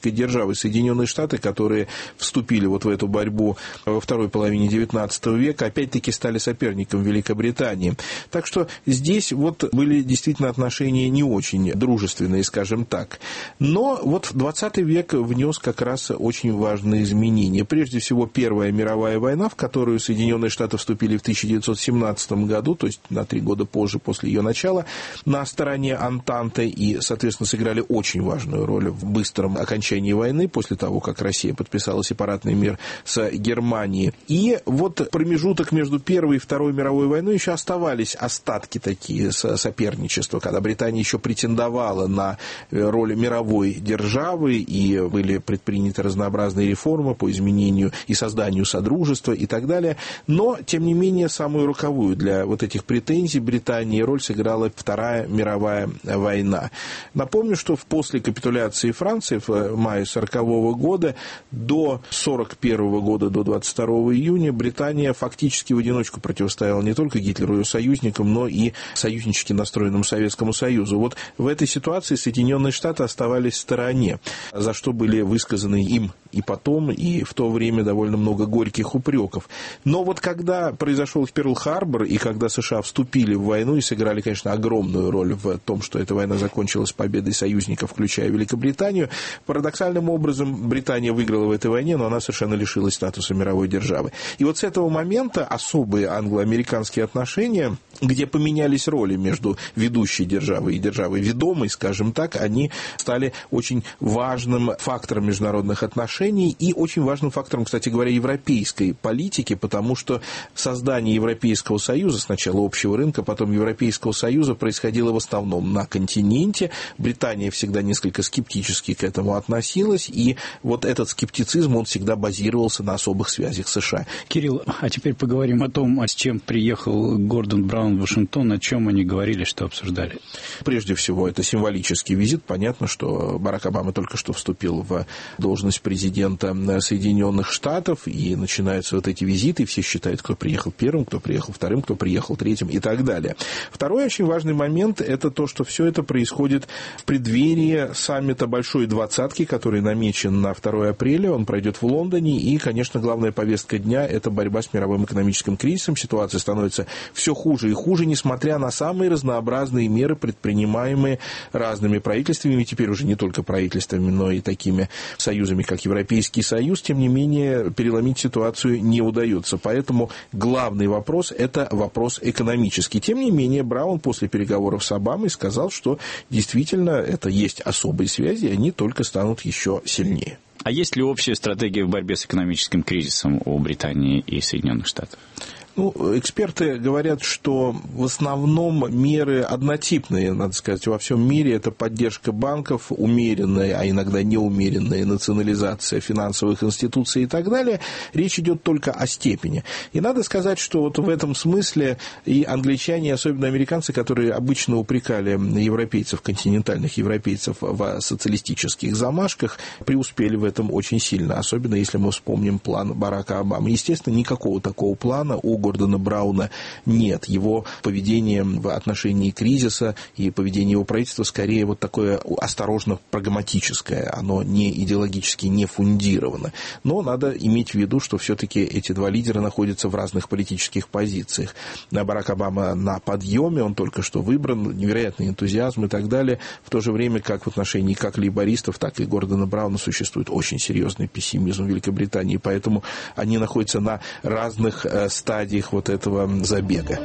S24: экономической державой Соединенные Штаты, которые вступили вот в эту борьбу во второй половине девятнадцатого века, опять-таки стали соперником Великобритании. Так что здесь вот были действительно отношения не очень дружественные, скажем так. Но вот двадцатый век внес как раз очень важные изменения. Прежде всего, Первая мировая война, в которую Соединенные Штаты вступили в тысяча девятьсот семнадцатом году, то есть на три года позже после ее начала, на стороне Антанты и, соответственно, сыграли очень важную роль в быстром окончании войны после того, как Россия подписала сепаратный мир с Германией. И вот промежуток между Первой и Второй мировой войной еще оставались остатки такие соперничества, когда Британия еще претендовала на роль мировой державы, и были предприняты разнообразные реформы по изменению и созданию содружества и так далее. Но, тем не менее, самую роковую для вот этих претензий Британии роль сыграла Вторая мировая война. Напомню, что после капитуляции Франции в мае сорокового года до сорок первого года, до двадцать второго июня, Британия фактически в одиночку противостояла не только Гитлеру и его союзникам, но и союзнически настроенному Советскому Союзу. Вот в этой ситуации Соединенные Штаты оставались в стороне, за что были высказаны им и потом, и в то время довольно много горьких упреков. Но вот когда произошел Перл-Харбор, и когда США вступили в войну и сыграли, конечно, огромную роль в том, что эта война закончилась победой союзников, включая Великобританию, парадоксальным образом Британия выиграла в этой войне, но она совершенно лишилась статуса мировой державы. И вот с этого момента особые англо-американские отношения, где поменялись роли между ведущей державой и державой ведомой, скажем так, они стали очень важным фактором международных отношений и очень важным фактором, кстати говоря, европейской политики, потому что создание Европейского Союза, сначала общего рынка, потом Европейского Союза, происходило в основном на континенте. Британия всегда несколько скептически к этому относилась, и вот этот скептицизм, он всегда базировался на особых связях с США.
S2: Кирилл, а теперь поговорим о том, с чем приехал Гордон Браун в Вашингтон, о чем они говорили, что обсуждали.
S24: Прежде всего, это символический визит. Понятно, что Барак Обама только что вступил в должность президента Соединенных Штатов, и начинаются вот эти визиты, все считают, кто приехал первым, кто приехал вторым, кто приехал третьим и так далее. Второй очень важный момент – это то, что все это происходит в преддверии саммита Большой Двадцатки, который намечен на второе апреля, он пройдет в Лондоне, и, конечно, главная повестка дня – это борьба с мировым экономическим кризисом. Ситуация становится все хуже и хуже, несмотря на самые разнообразные меры, предпринимаемые разными правительствами, и теперь уже не только правительствами, но и такими союзами, как Европейский Союз. Тем не менее, переломить ситуацию не удается. Поэтому главный вопрос – это вопрос экономический. Тем не менее, Браун после переговоров с Обамой сказал, что действительно это есть особые связи, и они только станут еще сильнее.
S2: А есть ли общая стратегия в борьбе с экономическим кризисом у Британии и Соединенных Штатов?
S24: Ну, эксперты говорят, что в основном меры однотипные, надо сказать, во всем мире. Это поддержка банков, умеренная, а иногда неумеренная национализация финансовых институций и так далее. Речь идет только о степени. И надо сказать, что вот в этом смысле и англичане, особенно американцы, которые обычно упрекали европейцев, континентальных европейцев в социалистических замашках, преуспели в этом очень сильно. Особенно если мы вспомним план Барака Обамы. Естественно, никакого такого плана у Гордона Брауна нет. Его поведение в отношении кризиса и поведение его правительства скорее вот такое осторожно прагматическое. Оно не идеологически не фундировано. Но надо иметь в виду, что все-таки эти два лидера находятся в разных политических позициях. Барак Обама на подъеме, он только что выбран, невероятный энтузиазм и так далее. В то же время, как в отношении как лейбористов, так и Гордона Брауна существует очень серьезный пессимизм в Великобритании. Поэтому они находятся на разных стадиях вот этого забега.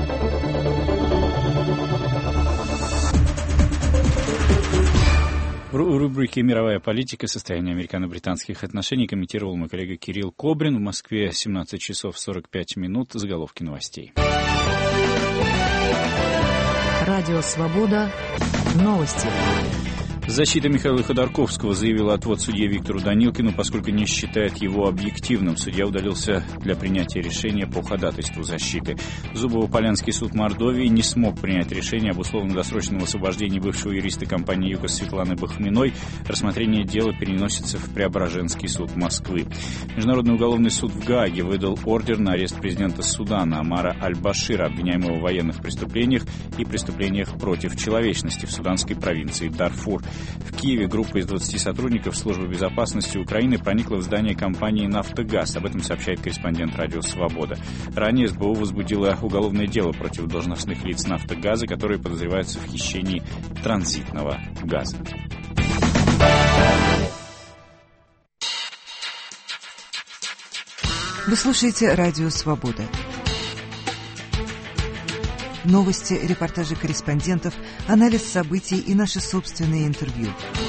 S2: В рубрике «Мировая политика. Состояние американо-британских отношений» комментировал мой коллега Кирилл Кобрин. В Москве семнадцать часов сорок пять минут. Заголовки новостей.
S5: Радио «Свобода». Новости.
S2: Защита Михаила Ходорковского заявила отвод судье Виктору Данилкину, поскольку не считает его объективным. Судья удалился для принятия решения по ходатайству защиты. Зубово-Полянский суд Мордовии не смог принять решение об условно-досрочном освобождении бывшего юриста компании «ЮКОС» Светланы Бахминой. Рассмотрение дела переносится в Преображенский суд Москвы. Международный уголовный суд в Гааге выдал ордер на арест президента Судана Омара Аль-Башира, обвиняемого в военных преступлениях и преступлениях против человечности в суданской провинции Дарфур. В Киеве группа из двадцати сотрудников Службы безопасности Украины проникла в здание компании «Нафтогаз». Об этом сообщает корреспондент «Радио Свобода». Ранее СБУ возбудило уголовное дело против должностных лиц «Нафтогаза», которые подозреваются в хищении транзитного газа.
S1: Вы слушаете «Радио Свобода». Новости, репортажи корреспондентов, анализ событий и наши собственные интервью.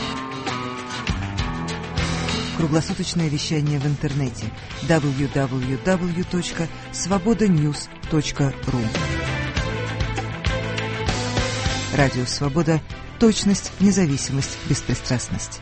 S1: Круглосуточное вещание в интернете дабл ю дабл ю дабл ю точка свобода ньюс точка ру. Радио Свобода. Точность, независимость, беспристрастность.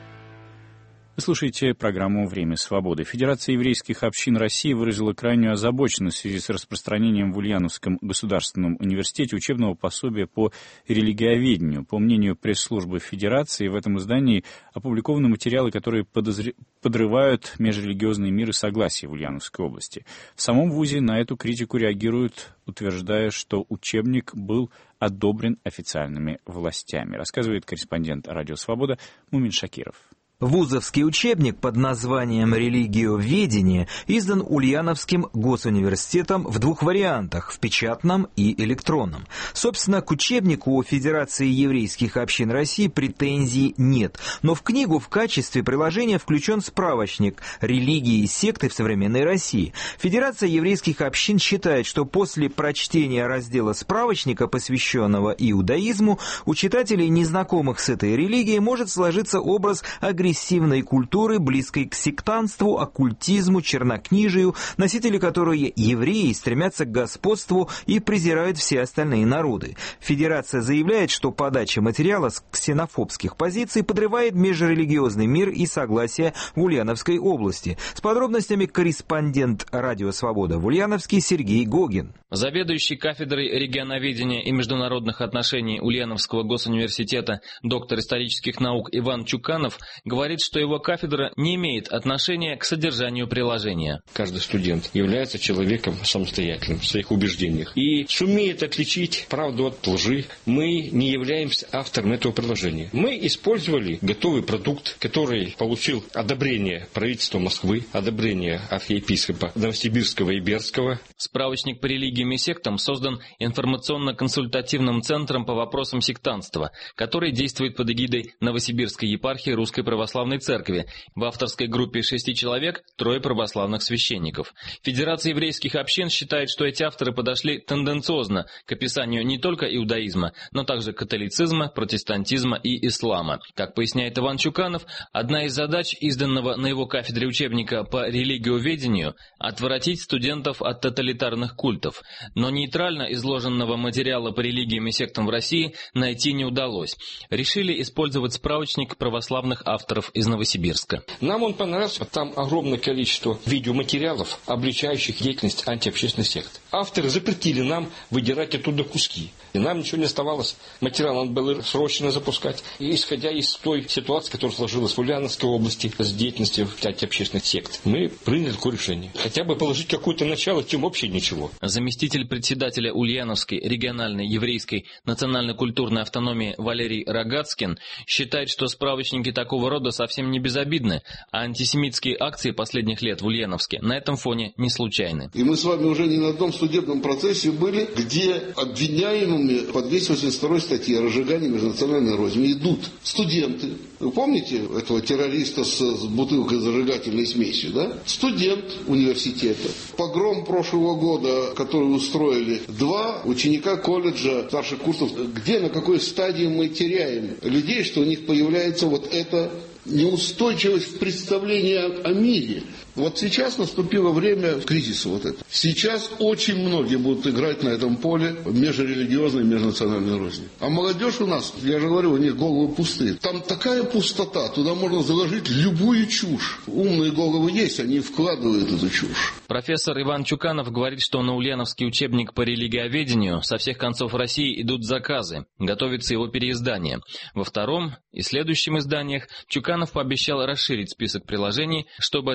S2: Вы слушаете программу «Время свободы». Федерация еврейских общин России выразила крайнюю озабоченность в связи с распространением в Ульяновском государственном университете учебного пособия по религиоведению. По мнению пресс-службы Федерации, в этом издании опубликованы материалы, которые подозр... подрывают межрелигиозный мир и согласие в Ульяновской области. В самом вузе на эту критику реагируют, утверждая, что учебник был одобрен официальными властями, рассказывает корреспондент «Радио Свобода» Мумин Шакиров.
S6: Вузовский учебник под названием «Религиоведение» издан Ульяновским госуниверситетом в двух вариантах – в печатном и электронном. Собственно, к учебнику у Федерации еврейских общин России претензий нет, но в книгу в качестве приложения включен справочник «Религии и секты в современной России». Федерация еврейских общин считает, что после прочтения раздела справочника, посвященного иудаизму, у читателей, незнакомых с этой религией, может сложиться образ агрессивности агрессивной культуры, близкой к сектантству, оккультизму, чернокнижию, носители которой евреи стремятся к господству и презирают все остальные народы. Федерация заявляет, что подача материала с ксенофобских позиций подрывает межрелигиозный мир и согласие в Ульяновской области. С подробностями корреспондент «Радио Свобода» в Ульяновске Сергей Гогин.
S7: Заведующий кафедрой регионоведения и международных отношений Ульяновского госуниверситета, доктор исторических наук Иван Чуканов говорит, что его кафедра не имеет отношения к содержанию приложения.
S9: Каждый студент является человеком самостоятельным в своих убеждениях и сумеет отличить правду от лжи. Мы не являемся автором этого приложения. Мы использовали готовый продукт, который получил одобрение правительства Москвы, одобрение архиепископа Новосибирского и Бердского.
S7: Справочник по религиям и сектам создан информационно-консультативным центром по вопросам сектантства, который действует под эгидой Новосибирской епархии Русской Православной Церкви. В авторской группе шести человек трое православных священников. Федерация еврейских общин считает, что эти авторы подошли тенденциозно к описанию не только иудаизма, но также католицизма, протестантизма и ислама. Как поясняет Иван Чуканов, одна из задач изданного на его кафедре учебника по религиоведению – отвратить студентов от тоталитарных культов. Но нейтрально изложенного материала по религиям и сектам в России найти не удалось. Решили использовать справочник православных авторов из Новосибирска.
S9: Нам он понравился, там огромное количество видеоматериалов, обличающих деятельность антиобщественных сект. Авторы запретили нам выдирать оттуда куски. И нам ничего не оставалось. Материал надо было срочно запускать. И исходя из той ситуации, которая сложилась в Ульяновской области с деятельностью антиобщественных сект, мы приняли такое решение. Хотя бы положить какое-то начало, чем вообще ничего.
S7: Заместитель председателя Ульяновской региональной еврейской национально-культурной автономии Валерий Рогацкин считает, что справочники такого рода совсем не безобидны, а антисемитские акции последних лет в Ульяновске на этом фоне не случайны.
S10: И мы с вами уже не на одном судебном процессе были, где обвиняемыми по двести восемьдесят второй статье о разжигании межнациональной розни идут студенты. Вы помните этого террориста с, с бутылкой зажигательной смесью, да? Студент университета. Погром прошлого года, который устроили два ученика колледжа старших курсов. Где, на какой стадии мы теряем людей, что у них появляется вот эта неустойчивость в представлении о, о мире. Вот сейчас наступило время кризиса вот этого. Сейчас очень многие будут играть на этом поле межрелигиозной и межнациональной розни. А молодежь у нас, я же говорю, у них головы пустые. Там такая пустота, туда можно заложить любую чушь. Умные головы есть, они вкладывают эту чушь.
S7: Профессор Иван Чуканов говорит, что на Ульяновский учебник по религиоведению со всех концов России идут заказы. Готовится его переиздание. Во втором и следующем изданиях Чуканов пообещал расширить список приложений, чтобы отразить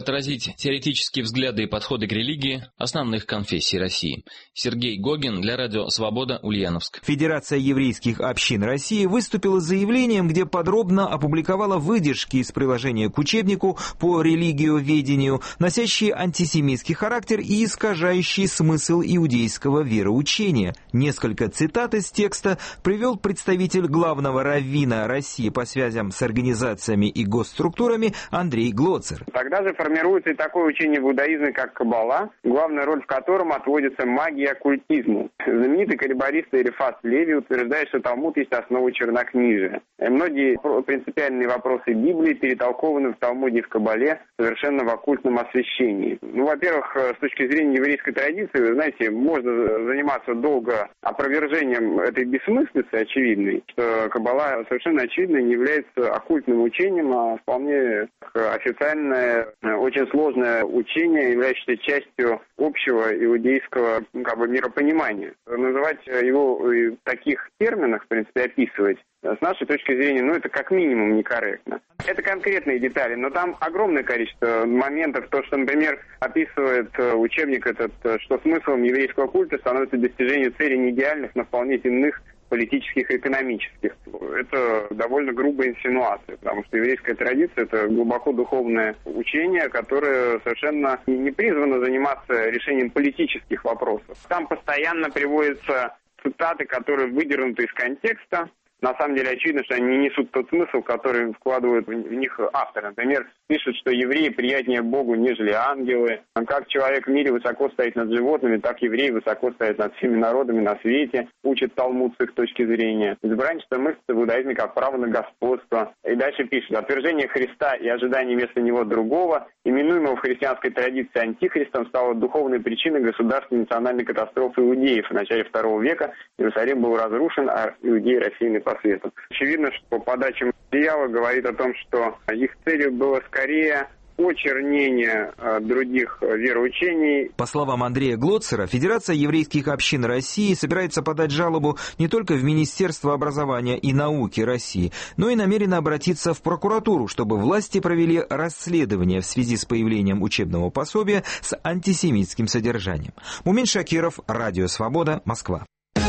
S7: Здравствуйте. Теоретические взгляды и подходы к религии основных конфессий России. Сергей Гогин для радио «Свобода», Ульяновск.
S6: Федерация еврейских общин России выступила с заявлением, где подробно опубликовала выдержки из приложения к учебнику по религиоведению, носящие антисемитский характер и искажающие смысл иудейского вероучения. Несколько цитат из текста привел представитель главного раввина России по связям с организациями и госструктурами Андрей Глоцер.
S3: Тогда же формируется и такое учение в иудаизме, как Каббала, главная роль в котором отводится магии оккультизму. Знаменитый калибарист Элифаз Леви утверждает, что Талмуд есть основа чернокнижия. Многие принципиальные вопросы Библии перетолкованы в Талмуде и в Каббале совершенно в оккультном освещении. Ну, во-первых, с точки зрения еврейской традиции, вы знаете, можно заниматься долго опровержением этой бессмыслицы очевидной, что Каббала совершенно очевидно не является оккультным учением, а вполне официальное, очень сложное учение, являющееся частью общего иудейского как бы, миропонимания. Называть его в таких терминах, в принципе, описывать, с нашей точки зрения, ну, это как минимум некорректно. Это конкретные детали, но там огромное количество моментов. То, что, например, описывает учебник этот, что смыслом еврейского культа становится достижение целей не идеальных, но вполне земных, политических и экономических. Это довольно грубая инсинуация, потому что еврейская традиция – это глубоко духовное учение, которое совершенно не призвано заниматься решением политических вопросов. Там постоянно приводятся цитаты, которые выдернуты из контекста. На самом деле очевидно, что они не несут тот смысл, который вкладывают в них авторы. Например, пишут, что евреи приятнее Богу, нежели ангелы. Как человек в мире высоко стоит над животными, так евреи высоко стоят над всеми народами на свете, учит Талмуд с их точки зрения. Избранничество мыслится в иудаизме как право на господство. И дальше пишут, отвержение Христа и ожидание вместо него другого, именуемого в христианской традиции антихристом, стало духовной причиной государственной национальной катастрофы иудеев. В начале второго века Иерусалим был разрушен, а иудеи рассеяны по свету. Очевидно, что подача материала говорит о том, что их целью было скорее очернение других вероучений.
S6: По словам Андрея Глоцера, Федерация еврейских общин России собирается подать жалобу не только в Министерство образования и науки России, но и намерена обратиться в прокуратуру, чтобы власти провели расследование в связи с появлением учебного пособия с антисемитским содержанием. Мумин Шакиров, Радио Свобода, Москва.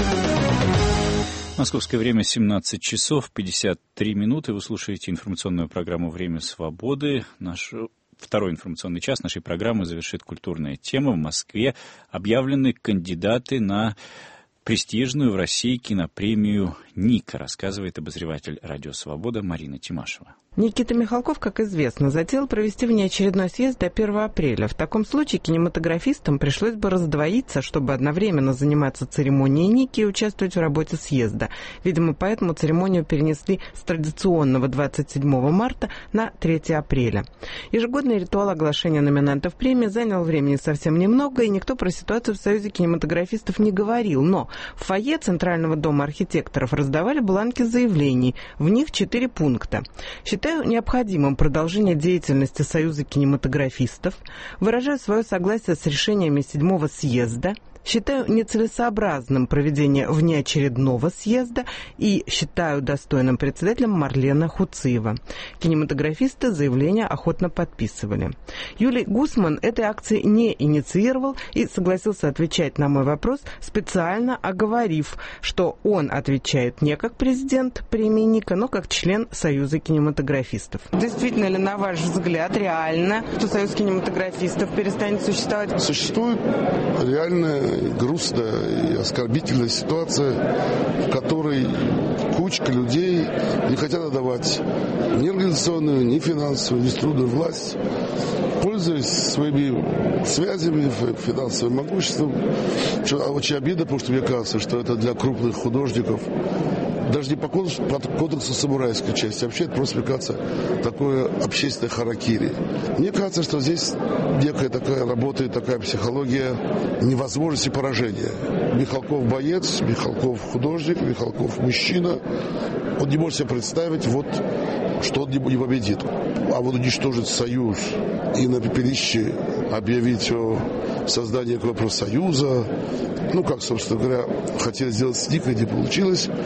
S2: Московское время семнадцать часов пятьдесят три минуты. Вы слушаете информационную программу «Время свободы». Наш второй информационный час нашей программы завершит культурная тема. В Москве объявлены кандидаты на престижную в России кинопремию «Ника», рассказывает обозреватель «Радио Свобода» Марина Тимашева.
S8: Никита Михалков, как известно, затеял провести внеочередной съезд до первого апреля. В таком случае кинематографистам пришлось бы раздвоиться, чтобы одновременно заниматься церемонией Ники и участвовать в работе съезда. Видимо, поэтому церемонию перенесли с традиционного двадцать седьмого марта на третьего апреля. Ежегодный ритуал оглашения номинантов премии занял времени совсем немного, и никто про ситуацию в Союзе кинематографистов не говорил. Но в фойе Центрального дома архитекторов раздавали бланки заявлений. В них четыре пункта. Считаю необходимым продолжение деятельности Союза кинематографистов, выражаю свое согласие с решениями седьмого съезда, считаю нецелесообразным проведение внеочередного съезда и считаю достойным председателем Марлена Хуциева. Кинематографисты заявления охотно подписывали. Юлий Гусман этой акции не инициировал и согласился отвечать на мой вопрос, специально оговорив, что он отвечает не как президент премии Ника, но как член Союза кинематографистов. Действительно ли, на ваш взгляд, реально, что Союз кинематографистов перестанет существовать?
S11: Существует реальная грустная и оскорбительная ситуация, в которой кучка людей не хотят отдавать ни организационную, ни финансовую, ни трудную власть, пользуясь своими связями, финансовым могуществом. Очень обидно, потому что мне кажется, что это для крупных художников, даже не по кодексу, по кодексу самурайской части, вообще это просто, мне кажется, такое общественное харакири. Мне кажется, что здесь некая такая работает, такая психология невозможности поражения. Михалков боец, Михалков художник, Михалков мужчина. Он не может себе представить, вот, что он не победит. А вот уничтожить союз и на пепелище объявить о создании какого-то профсоюза, ну, как, собственно говоря, хотели сделать с Никой, не получилось.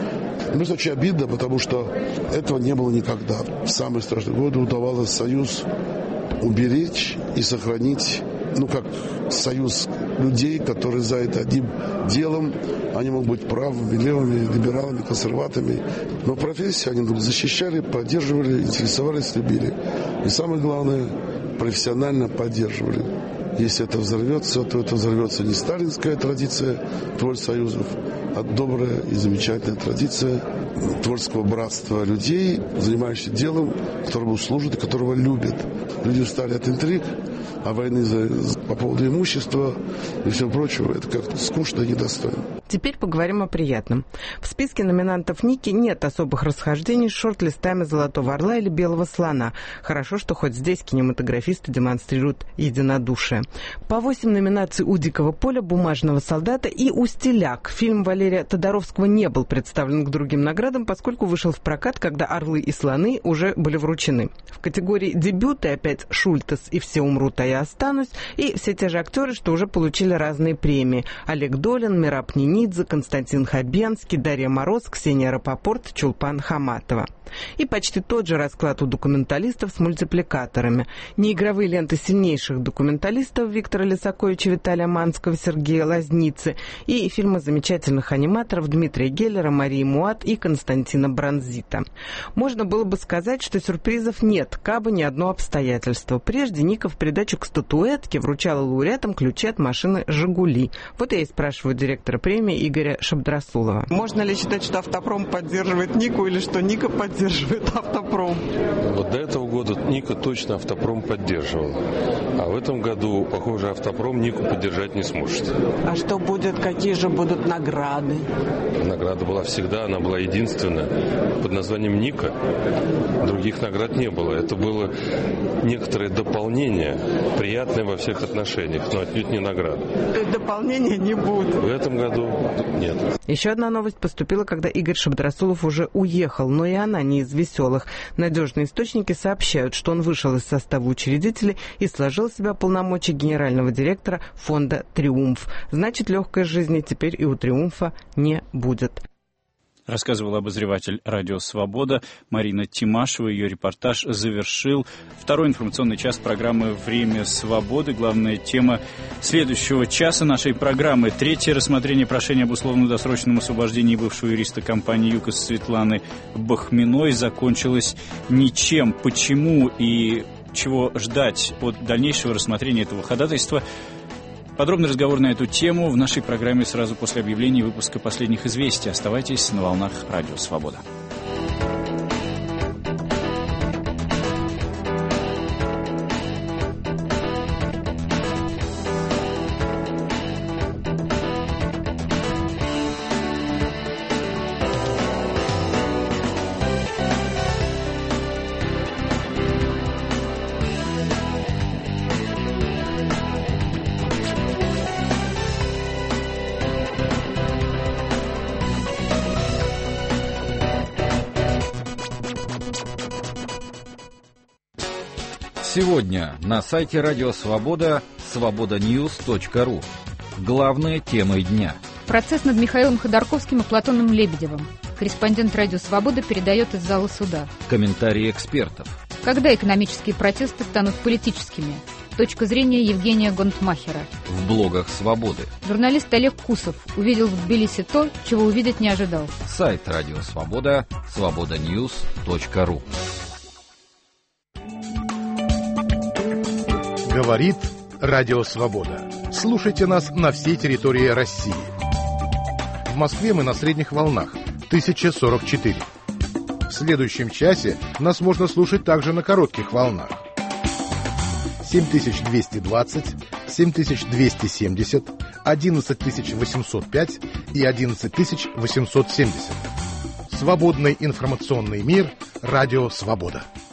S11: Мне очень обидно, потому что этого не было никогда. В самые страшные годы удавалось Союз уберечь и сохранить, ну, как союз людей, которые за это одним делом, они могут быть правыми, левыми, либералами, консерваторами, но профессию они защищали, поддерживали, интересовались, любили. И самое главное, профессионально поддерживали. Если это взорвется, то это взорвется не сталинская традиция творсоюзов, а добрая и замечательная традиция творческого братства людей, занимающихся делом, которому служат и которого любят. Люди устали от интриг, а войны за, по поводу имущества и всего прочего, это как-то скучно и недостойно.
S8: Теперь поговорим о приятном. В списке номинантов Ники нет особых расхождений с шорт-листами «Золотого орла» или «Белого слона». Хорошо, что хоть здесь кинематографисты демонстрируют единодушие. По восемь номинаций у «Дикого поля», «Бумажного солдата» и у «Стиляк». Фильм Валерия Тодоровского не был представлен к другим наградам, поскольку вышел в прокат, когда «Орлы и слоны» уже были вручены. В категории «Дебюты» опять Шультес и «Все умрут, а я останусь», и все те же актеры, что уже получили разные премии. Олег Долин, Мераб Нинидзе, Константин Хабенский, Дарья Мороз, Ксения Рапопорт, Чулпан Хаматова. И почти тот же расклад у документалистов с мультипликаторами. Неигровые ленты сильнейших документалистов Виктора Лисаковича, Виталия Манского, Сергея Лазницы и фильмы замечательных аниматоров Дмитрия Геллера, Марии Муат и Константина Бранзита. Можно было бы сказать, что сюрпризов нет, кабы не одно обстоятельство. Прежде Ника в придачу к статуэтке вручала лауреатам ключи от машины «Жигули». Вот я и спрашиваю директора премии Игоря Шабдрасулова. Можно ли считать, что автопром поддерживает Нику или что Ника поддерживает поддерживает автопром?
S12: Вот до этого года Ника точно автопром поддерживал. А в этом году, похоже, автопром Нику поддержать не сможет.
S8: А что будет, какие же будут награды?
S12: Награда была всегда, она была единственная. Под названием Ника других наград не было. Это было некоторое дополнение, приятное во всех отношениях, но отнюдь не награда.
S8: То есть дополнения не будет?
S12: В этом году нет.
S8: Еще одна новость поступила, когда Игорь Шабдрасулов уже уехал, но и она не из веселых. Надежные источники сообщают, что он вышел из состава учредителей и сложил в себя полномочия генерального директора фонда «Триумф». Значит, легкой жизни теперь и у «Триумфа» не будет.
S2: Рассказывал обозреватель «Радио Свобода» Марина Тимашева. Ее репортаж завершил второй информационный час программы «Время свободы». Главная тема следующего часа нашей программы. Третье рассмотрение прошения об условно-досрочном освобождении бывшего юриста компании «ЮКОС» Светланы Бахминой закончилось ничем. Почему и чего ждать от дальнейшего рассмотрения этого ходатайства? Подробный разговор на эту тему в нашей программе сразу после объявления выпуска последних известий. Оставайтесь на волнах «Радио Свобода».
S23: Сегодня на сайте Радио Свобода свобода ньюс точка ру. Главная тема дня.
S5: Процесс над Михаилом Ходорковским и Платоном Лебедевым. Корреспондент Радио Свобода передает из зала суда.
S23: Комментарии экспертов.
S5: Когда экономические протесты станут политическими? Точка зрения Евгения Гонтмахера.
S23: В блогах Свободы.
S5: Журналист Олег Кусов увидел в Тбилиси то, чего увидеть не ожидал.
S23: Сайт Радио Свобода свобода ньюс точка ру.
S13: Говорит Радио Свобода. Слушайте нас на всей территории России. В Москве мы на средних волнах тысяча сорок четыре. В следующем часе нас можно слушать также на коротких волнах семь тысяч двести двадцать, семь тысяч двести семьдесят, одиннадцать тысяч восемьсот пять и одиннадцать тысяч восемьсот семьдесят. Свободный информационный мир. Радио Свобода.